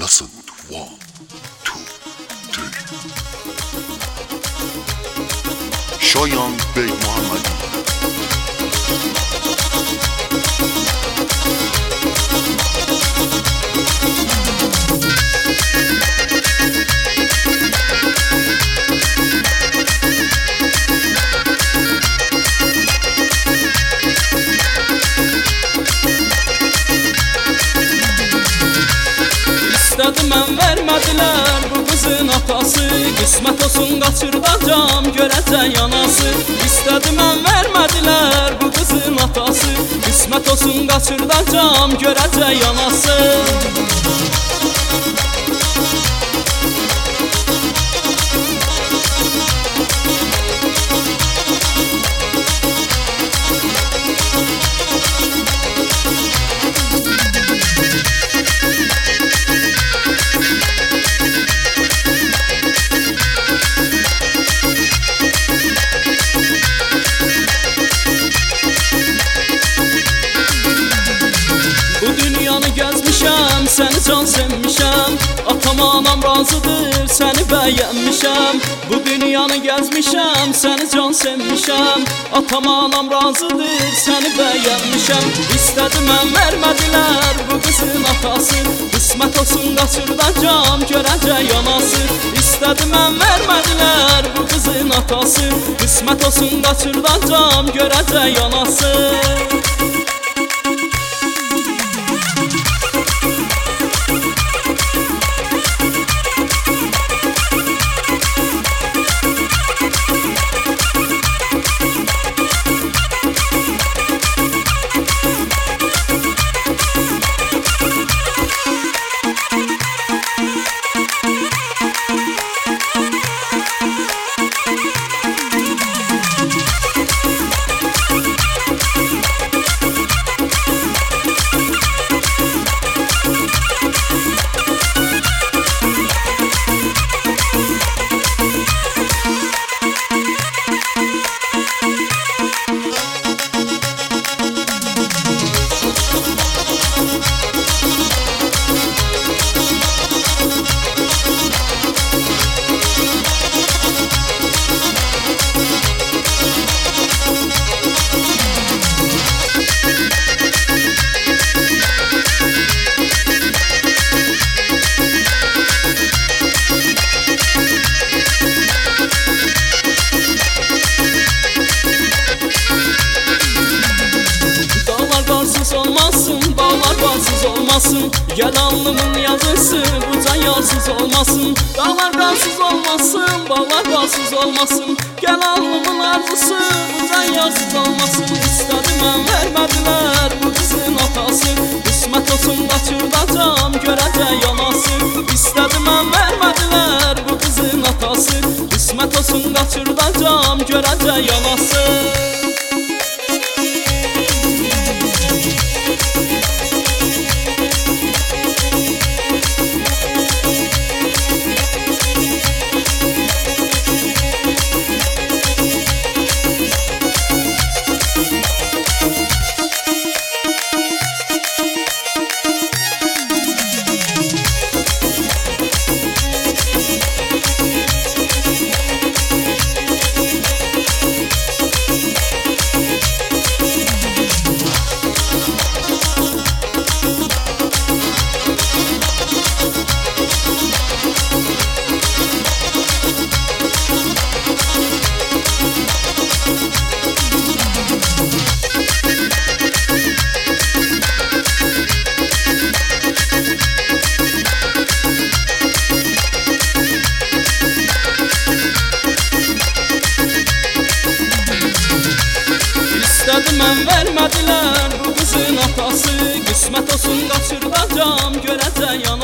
Listen, 1, 2, 3. Şayan Bey Muhammedi. İstədim mən vermədilər bu qızın atası. Qismət olsun qaçırdacam görəcək anası. İstədim mən vermədilər bu qızın atası. Qismət olsun qaçırdacam görəcək anası. Gəzmişəm, səni can sevmişəm. Atam anam razıdır, səni bəyənmişəm. Bu dünyanı gəzmişəm, səni can sevmişəm. Atam anam razıdır, səni bəyənmişəm. İstədim mən vermədilər bu qızın atası. Qismət olsun qaçırdacam görəcək anası. İstədim mən vermədilər bu qızın atası. Qismət olsun qaçırdacam görəcək anası. Olmasın, gel alnımın yazısı bu can yarsız olmasın. Dağlar qarsız olmasın, bağlar barsız olmasın. Gel alnımın arzusu bu can yarsız olmasın. İstədim mən vermədilər bu qızın atası. Qismət olsun qaçırdacam görəcək anası. İstədim mən vermədilər bu qızın atası. Qismət olsun qaçırdacam görəcək anası. İstədim mən vermədilər bu qızın atası. Qismət olsun qaçırdacam görəcək anası.